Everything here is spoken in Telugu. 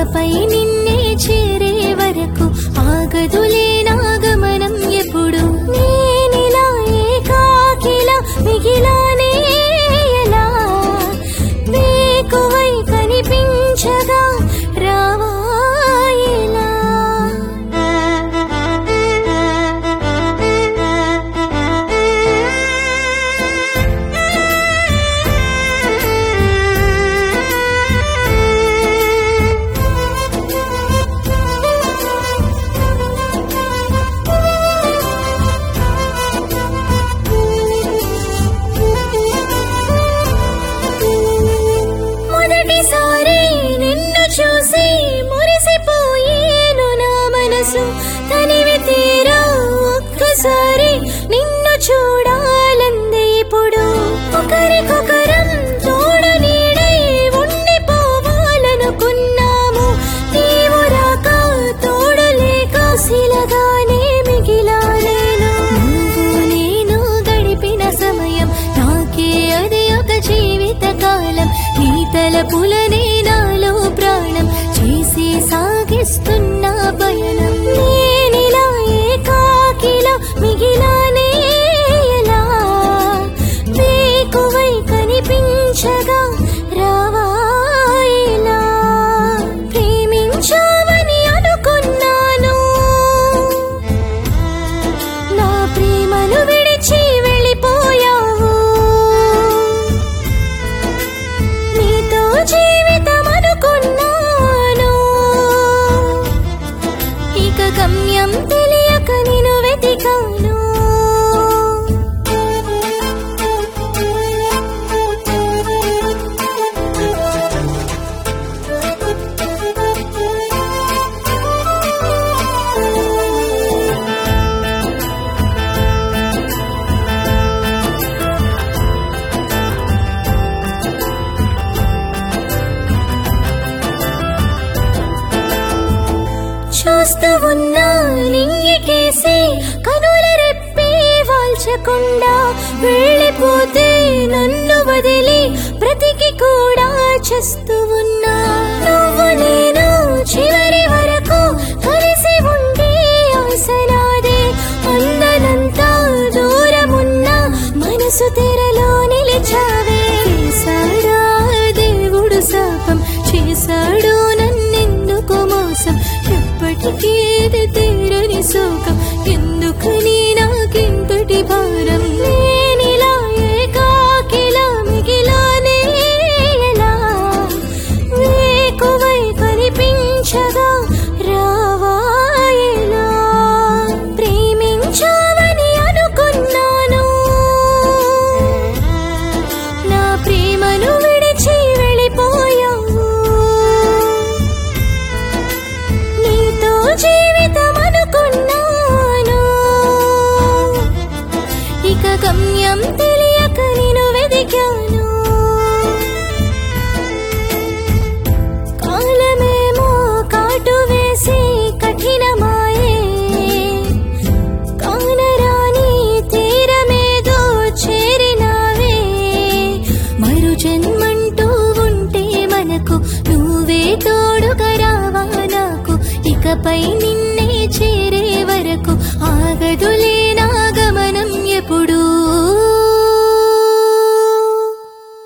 ఇకపై నిన్నే చేరే వరకు ఆగదులే నా గమనం ఎప్పుడు నేనిలా ఏకాకిలా మిగిలానే ఎలా వేకువై కనిపించగా రావా ఇలా మొదటిసారి నిన్ను చూసి మురిసిపోయేను నా మనసు తనివి తీరా ఒక్కసారి నిన్ను చూడాలంది ఇప్పుడు ఒకరికొకరం తోడ నీడై ఉండిపోవాలనుకున్నాము నీవు రాక తోడలేక శిలగానే మిగిలా నేను నువ్వు నేను గడిపిన సమయం నాకే అది ఒక జీవిత కాలం నీ తలపులనే నాలో ప్రాణం చేసి సాగిస్తున్న పయనం నేనిలా ఏకాకిలా మిగిలానే ఎలా వేకువై కనిపించగా రావా ఇలా ప్రేమించావని అనుకున్నాను నా ప్రేమను విడిచి వెళ్ళిపోయావు నీతో జీవితం అనుకున్నాను ఇక గమ్యం తెలియక నిన్ను వెతికాను చూస్తూ ఉన్నా నింగికేసి కనుల రెప్పి వాల్చకుండా వెళ్ళిపోతే నన్ను వదిలి బ్రతికి కూడా చేస్తూ ఉన్నా నువ్వు నేను చివరి వరకు కలిసి ఉండే ఆసనాదే అందనంతా దూరమున్నా మనసు తెరలో నిలిచావే చేశాడా దేవుడు శాపం చేశాడు నన్నెందుకు మోసం ఎప్పటికీ తీరని శోకం ఎందుకని నాకింతటి భారం నేనిలా ఏకాకిలా మిగిలానే ఎలా వేకువై కనిపించగా రావా ఇలా ప్రేమించావని అనుకున్నాను నా ప్రేమను విడిచి వెళ్ళిపోయావు నీతో జీవితం అనుకున్నాను ఇక గమ్యం తెలియక నిన్ను వెతికాను కాలమేమో కాటు వేసి కఠినమాయే కానరాని తీరమేదో చేరినావే మరు జన్మంటూ ఉంటే మనకు నువ్వే తోడుగా రావా నాకు ఇకపై